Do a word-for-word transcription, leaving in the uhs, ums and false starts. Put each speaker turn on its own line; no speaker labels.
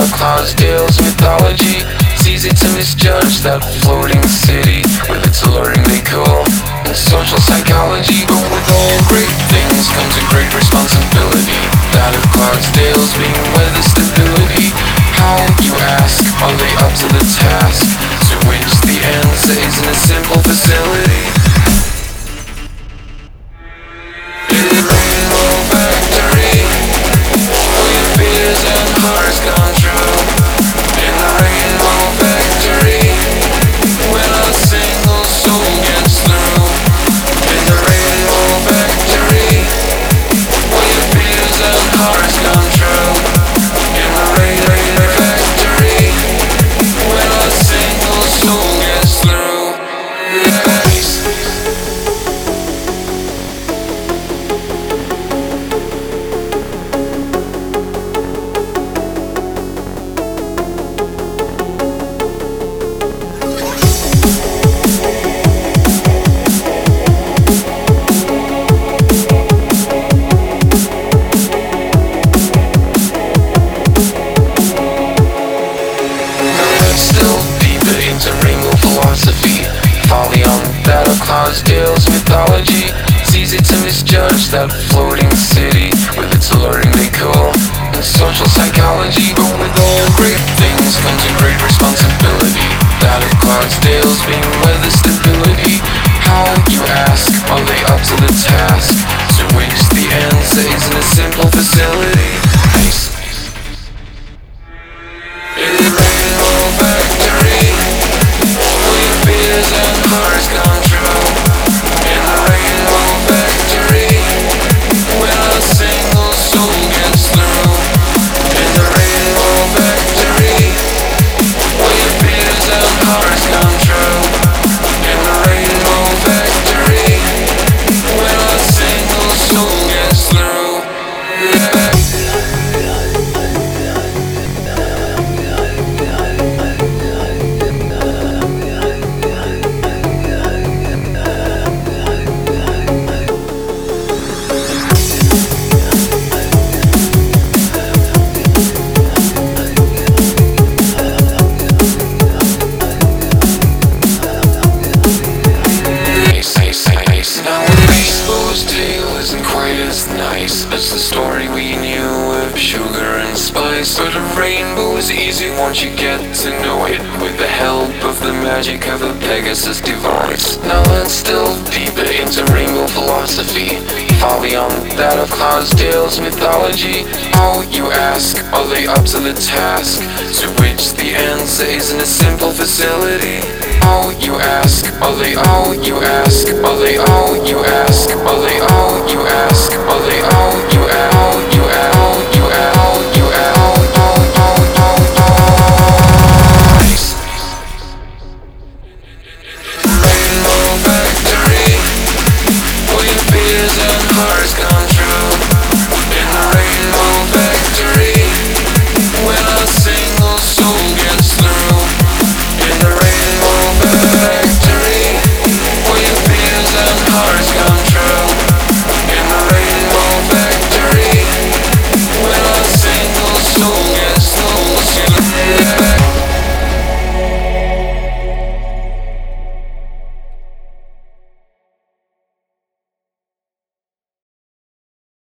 of Clydesdale's mythology. It's easy to misjudge that floating city with its alluring decor and social psychology. But with all great things comes a great responsibility, that of Clydesdale's being weather stability. How, you ask, are they up to the task? To which the answer isn't a simple facility. In the Rainbow Factory, all your fears and hearts gone true. In the Rainbow Factory, when a single soul gets through. In the Rainbow Factory, all your fears and hearts gone true. In the Rainbow Factory, when a single soul gets through. Yes. Clydesdale's mythology. It's easy to misjudge that floating city with its alluring decor and social psychology. But with all great things comes a great responsibility, that of Clydesdale's being weather stability. How, you ask, are they up to the task? To which the answer isn't a simple facility. Nice. In the Rainbow Factory, all your fears and hearts gone true. In the Rainbow Factory, when a single soul gets through. In the Rainbow Factory, all your fears and hearts gone true. In the Rainbow Factory, when a single soul gets through. Yeah. It's the story we knew of sugar and spice, but a rainbow is easy once you get to know it, with the help of the magic of a Pegasus device. Now let's delve deeper into rainbow philosophy, far beyond that of Clydesdale's mythology. How, you ask, are they up to the task? To which the answer isn't a simple facility. How, you ask, are they all you ask? Are they all you ask? Are they all you ask? Are they all you ask? You ask?